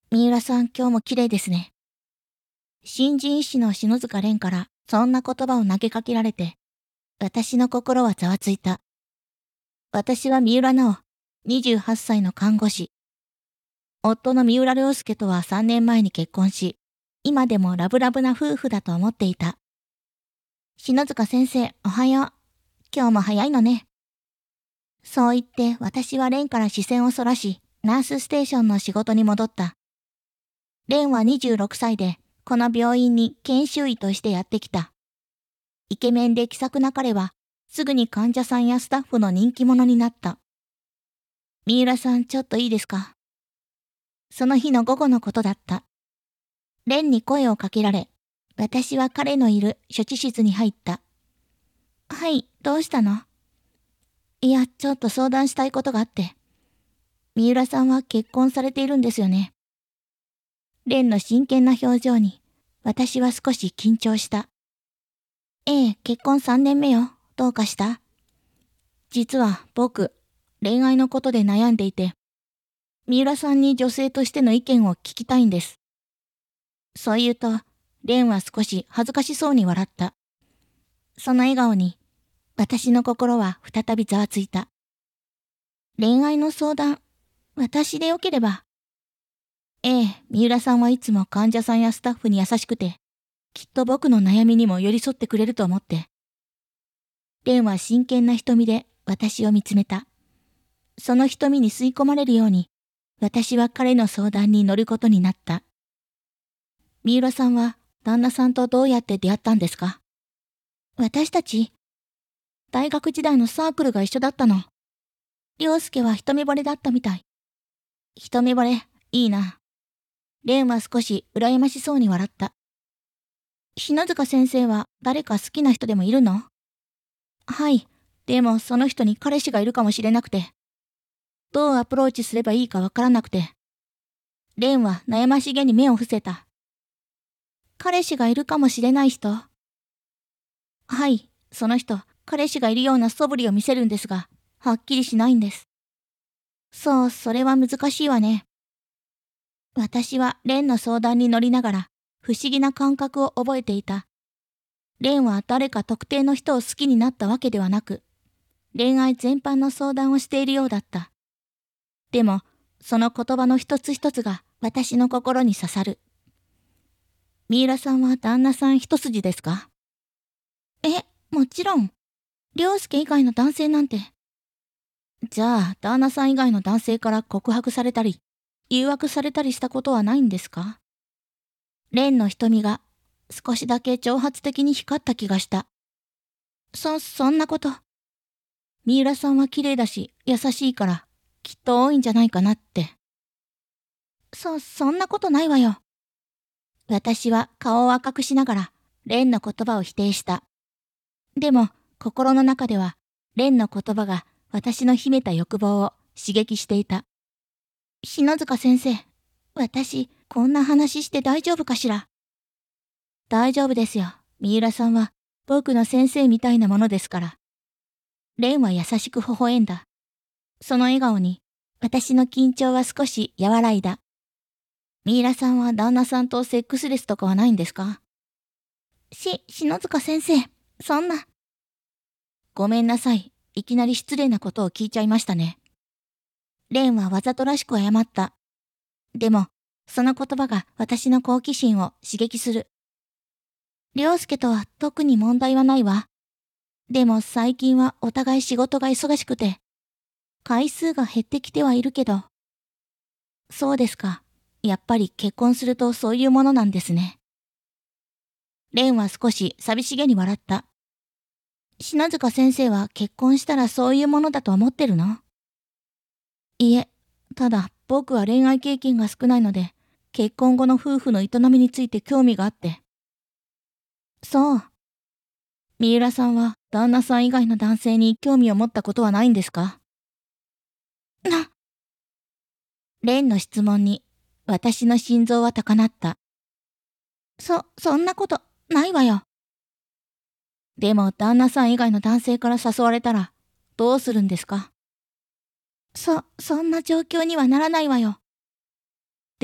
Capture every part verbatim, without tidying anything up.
三浦さん、今日も綺麗ですね。新人医師の篠塚蓮からそんな言葉を投げかけられて、私の心はざわついた。私は三浦直、にじゅうはっさいの看護師。夫の三浦良介とはさんねんまえに結婚し、今でもラブラブな夫婦だと思っていた。篠塚先生、おはよう。今日も早いのね。そう言って私は蓮から視線をそらし、ナースステーションの仕事に戻った。蓮はにじゅうろくさいで、この病院に研修医としてやってきた。イケメンで気さくな彼は、すぐに患者さんやスタッフの人気者になった。三浦さん、ちょっといいですか？その日の午後のことだった。蓮に声をかけられ、私は彼のいる処置室に入った。はい、どうしたの？いや、ちょっと相談したいことがあって。三浦さんは結婚されているんですよね。蓮の真剣な表情に、私は少し緊張した。ええ、結婚さんねんめよ。どうかした？実は僕、恋愛のことで悩んでいて、三浦さんに女性としての意見を聞きたいんです。そう言うと、蓮は少し恥ずかしそうに笑った。その笑顔に、私の心は再びざわついた。恋愛の相談、私でよければ。ええ、三浦さんはいつも患者さんやスタッフに優しくて、きっと僕の悩みにも寄り添ってくれると思って。蓮は真剣な瞳で私を見つめた。その瞳に吸い込まれるように、私は彼の相談に乗ることになった。三浦さんは旦那さんとどうやって出会ったんですか？私たち、大学時代のサークルが一緒だったの。良介は一目惚れだったみたい。一目惚れ、いいな。蓮は少し羨ましそうに笑った。篠塚先生は誰か好きな人でもいるの？はい。でもその人に彼氏がいるかもしれなくて。どうアプローチすればいいかわからなくて。蓮は悩ましげに目を伏せた。彼氏がいるかもしれない人？はい。その人、彼氏がいるような素振りを見せるんですが、はっきりしないんです。そう、それは難しいわね。私は蓮の相談に乗りながら、不思議な感覚を覚えていた。蓮は誰か特定の人を好きになったわけではなく、恋愛全般の相談をしているようだった。でも、その言葉の一つ一つが私の心に刺さる。三浦さんは旦那さん一筋ですか？え、もちろん。良介以外の男性なんて。じゃあ、旦那さん以外の男性から告白されたり、誘惑されたりしたことはないんですか？蓮の瞳が少しだけ挑発的に光った気がした。そ、そんなこと。三浦さんは綺麗だし、優しいから、きっと多いんじゃないかなって。そ、そんなことないわよ。私は顔を赤くしながら、蓮の言葉を否定した。でも、心の中では、蓮の言葉が私の秘めた欲望を刺激していた。篠塚先生、私、こんな話して大丈夫かしら？大丈夫ですよ。三浦さんは、僕の先生みたいなものですから。蓮は優しく微笑んだ。その笑顔に、私の緊張は少し和らいだ。三浦さんは旦那さんとセックスレスとかはないんですか？し、篠塚先生、そんな。ごめんなさい。いきなり失礼なことを聞いちゃいましたね。蓮はわざとらしく謝った。でも、その言葉が私の好奇心を刺激する。良介とは特に問題はないわ。でも最近はお互い仕事が忙しくて、回数が減ってきてはいるけど。そうですか。やっぱり結婚するとそういうものなんですね。蓮は少し寂しげに笑った。篠塚先生は結婚したらそういうものだと思ってるの？いえ、ただ僕は恋愛経験が少ないので、結婚後の夫婦の営みについて興味があって。そう。三浦さんは旦那さん以外の男性に興味を持ったことはないんですか？な。蓮の質問に私の心臓は高鳴った。そ、そんなことないわよ。でも旦那さん以外の男性から誘われたらどうするんですか？そ、そんな状況にはならないわよ。でも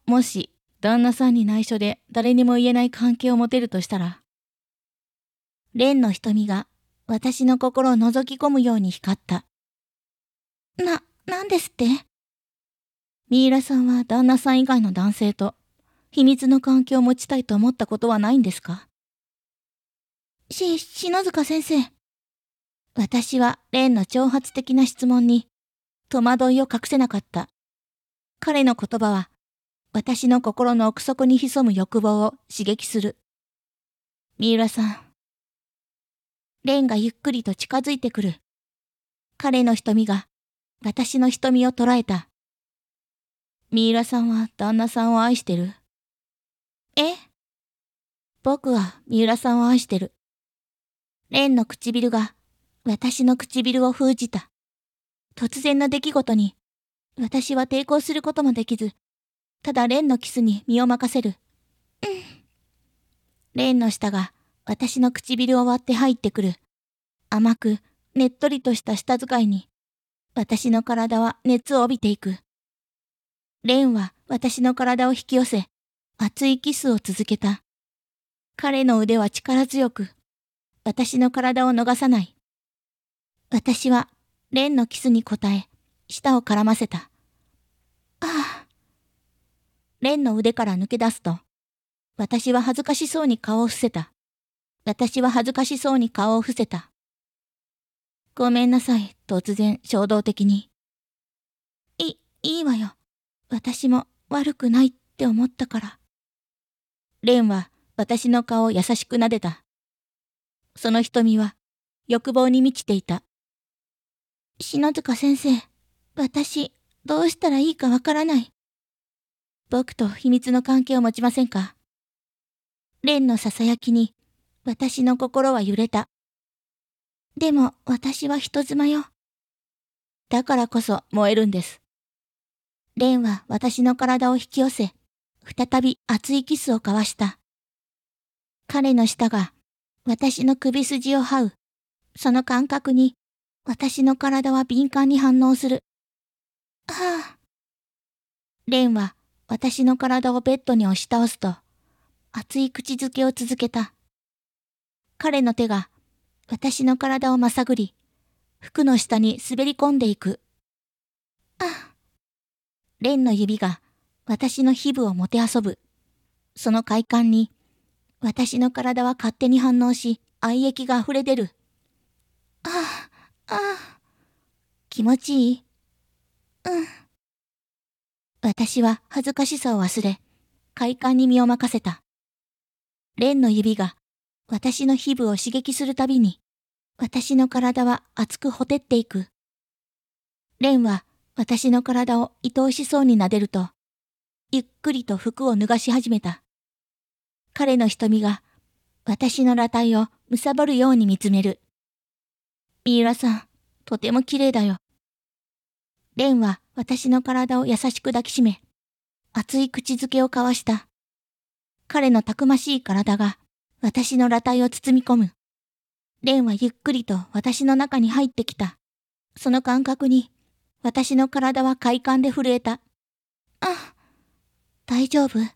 もし、旦那さんに内緒で誰にも言えない関係を持てるとしたら、蓮の瞳が私の心を覗き込むように光った。な、なんですって？ミイラさんは旦那さん以外の男性と秘密の関係を持ちたいと思ったことはないんですか？し、篠塚先生。私は蓮の挑発的な質問に戸惑いを隠せなかった。彼の言葉は私の心の奥底に潜む欲望を刺激する。三浦さん。蓮がゆっくりと近づいてくる。彼の瞳が私の瞳を捉えた。三浦さんは旦那さんを愛してる？え？僕は三浦さんを愛してる。蓮の唇が私の唇を封じた。突然の出来事に私は抵抗することもできず、ただ蓮のキスに身を任せる。うん。蓮の舌が私の唇を割って入ってくる。甘く、ねっとりとした舌使いに、私の体は熱を帯びていく。蓮は私の体を引き寄せ、熱いキスを続けた。彼の腕は力強く、私の体を逃さない。私は蓮のキスに応え、舌を絡ませた。ああ。蓮の腕から抜け出すと、私は恥ずかしそうに顔を伏せた。私は恥ずかしそうに顔を伏せた。ごめんなさい、突然衝動的に。い、いいわよ。私も悪くないって思ったから。蓮は私の顔を優しく撫でた。その瞳は欲望に満ちていた。篠塚先生、私、どうしたらいいかわからない。僕と秘密の関係を持ちませんか？蓮のささやきに、私の心は揺れた。でも私は人妻よ。だからこそ燃えるんです。蓮は私の体を引き寄せ、再び熱いキスを交わした。彼の舌が私の首筋を這う。その感覚に私の体は敏感に反応する。はあ。蓮は私の体をベッドに押し倒すと、熱い口づけを続けた。彼の手が私の体をまさぐり、服の下に滑り込んでいく。ああ。蓮の指が私の皮膚をもてあそぶ。その快感に、私の体は勝手に反応し、愛液が溢れ出る。ああ、ああ。気持ちいい？うん。私は恥ずかしさを忘れ、快感に身を任せた。蓮の指が私の皮膚を刺激するたびに、私の体は熱くほてっていく。蓮は私の体を愛おしそうに撫でると、ゆっくりと服を脱がし始めた。彼の瞳が私の裸体を貪るように見つめる。三浦さん、とても綺麗だよ。蓮は私の体を優しく抱きしめ、熱い口づけを交わした。彼のたくましい体が私の裸体を包み込む。蓮はゆっくりと私の中に入ってきた。その感覚に私の体は快感で震えた。あ、大丈夫？うん。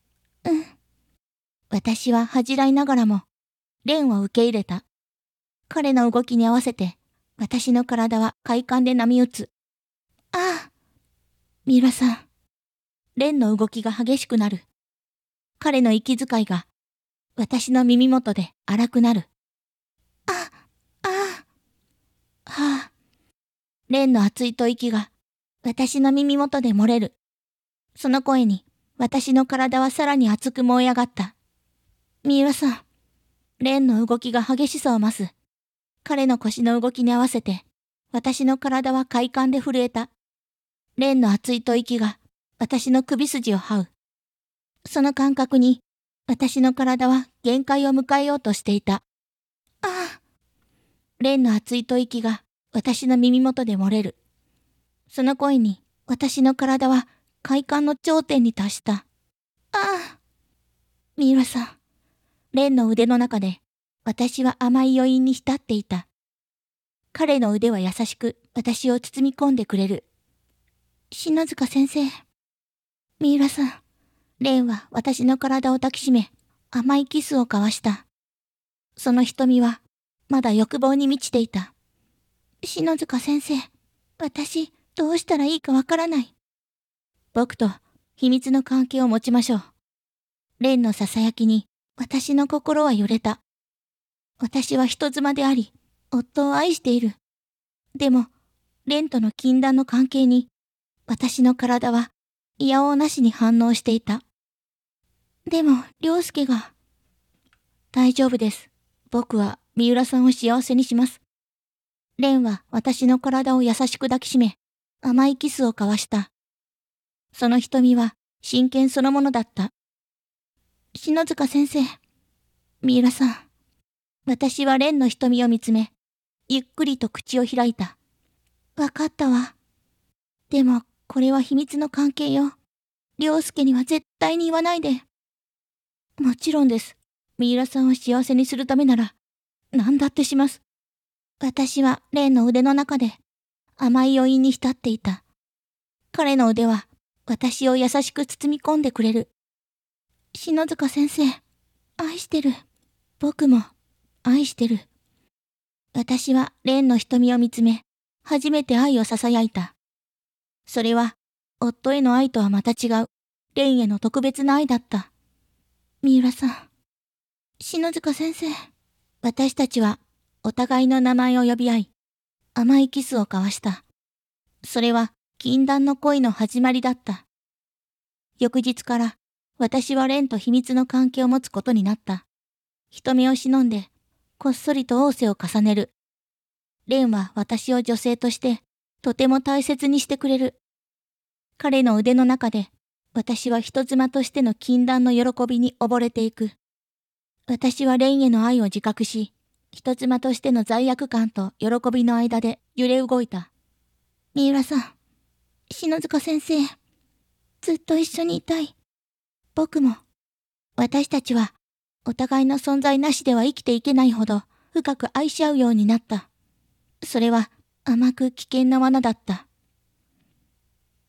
私は恥じらいながらも、蓮を受け入れた。彼の動きに合わせて、私の体は快感で波打つ。ああ。三浦さん。蓮の動きが激しくなる。彼の息遣いが、私の耳元で荒くなる。あ、ああ。はあ。蓮の熱い吐息が、私の耳元で漏れる。その声に、私の体はさらに熱く燃え上がった。三浦さん。蓮の動きが激しさを増す。彼の腰の動きに合わせて、私の体は快感で震えた。蓮の熱い吐息が、私の首筋を這う。その感覚に、私の体は限界を迎えようとしていた。ああ。蓮の熱い吐息が、私の耳元で漏れる。その声に、私の体は快感の頂点に達した。ああ。三浦さん。蓮の腕の中で、私は甘い余韻に浸っていた。彼の腕は優しく私を包み込んでくれる。篠塚先生。三浦さん。 蓮は私の体を抱きしめ、甘いキスを交わした。その瞳は、まだ欲望に満ちていた。篠塚先生、私、どうしたらいいかわからない。僕と秘密の関係を持ちましょう。蓮のささやきに、私の心は揺れた。私は人妻であり、夫を愛している。でも、蓮との禁断の関係に、私の体は、いやおうなしに反応していた。でも、良介が、大丈夫です。僕は三浦さんを幸せにします。蓮は私の体を優しく抱きしめ、甘いキスを交わした。その瞳は真剣そのものだった。篠塚先生、三浦さん。私は蓮の瞳を見つめ、ゆっくりと口を開いた。わかったわ。でも、これは秘密の関係よ。良介には絶対に言わないで。もちろんです。三浦さんを幸せにするためなら、何だってします。私は蓮の腕の中で甘い余韻に浸っていた。彼の腕は私を優しく包み込んでくれる。篠塚先生、愛してる。僕も愛してる。私は蓮の瞳を見つめ、初めて愛を囁いた。それは、夫への愛とはまた違う、蓮への特別な愛だった。三浦さん、篠塚先生、私たちはお互いの名前を呼び合い、甘いキスを交わした。それは禁断の恋の始まりだった。翌日から私は蓮と秘密の関係を持つことになった。人目を忍んで、こっそりと仰せを重ねる。蓮は私を女性としてとても大切にしてくれる。彼の腕の中で私は人妻としての禁断の喜びに溺れていく。私は蓮への愛を自覚し、人妻としての罪悪感と喜びの間で揺れ動いた。三浦さん、篠塚先生、ずっと一緒にいたい。僕も。私たちは、お互いの存在なしでは生きていけないほど深く愛し合うようになった。それは甘く危険な罠だった。